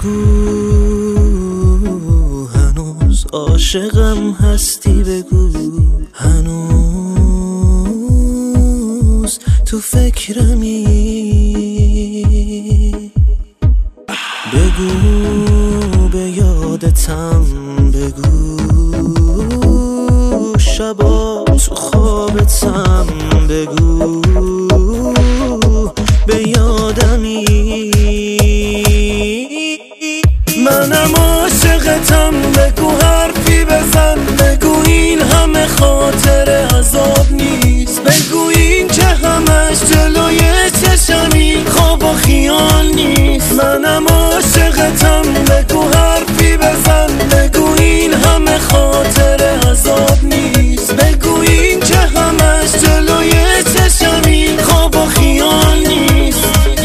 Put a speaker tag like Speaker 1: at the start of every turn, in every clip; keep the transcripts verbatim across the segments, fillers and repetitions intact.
Speaker 1: بگو هنوز عاشقم هستی، بگو هنوز تو فکرمی، بگو به یادتم، بگو شبا تو خوابتم، بگو به یادمی. منم عاشقتم، بگو حرفی بزن، بگو این همه خاطر عذاب نیست، بگو این که همش جلوی چشمی خواب و خیال نیست. منم عاشقتم، بگو حرفی بزن، بگو این همه خاطر عذاب نیست، بگو این که همش جلوی چشمی خواب و خیال نیست.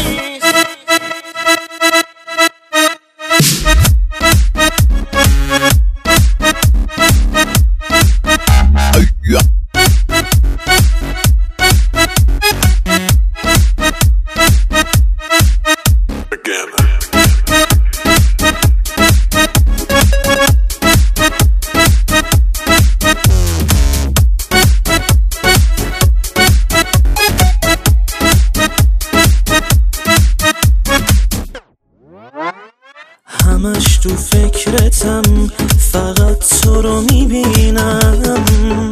Speaker 1: همش تو فکرتم، فقط تو رو میبینم،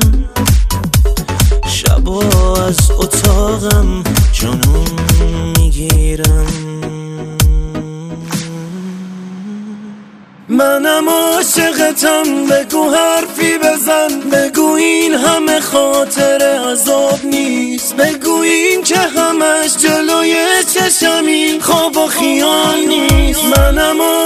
Speaker 1: شبا از اتاقم جنون میگیرم. منم عاشقتم، بگو حرفی بزن، بگو این همه خاطر عذاب نیست، بگو این که همش جلوی چشمی خواب و خیال نیست. منم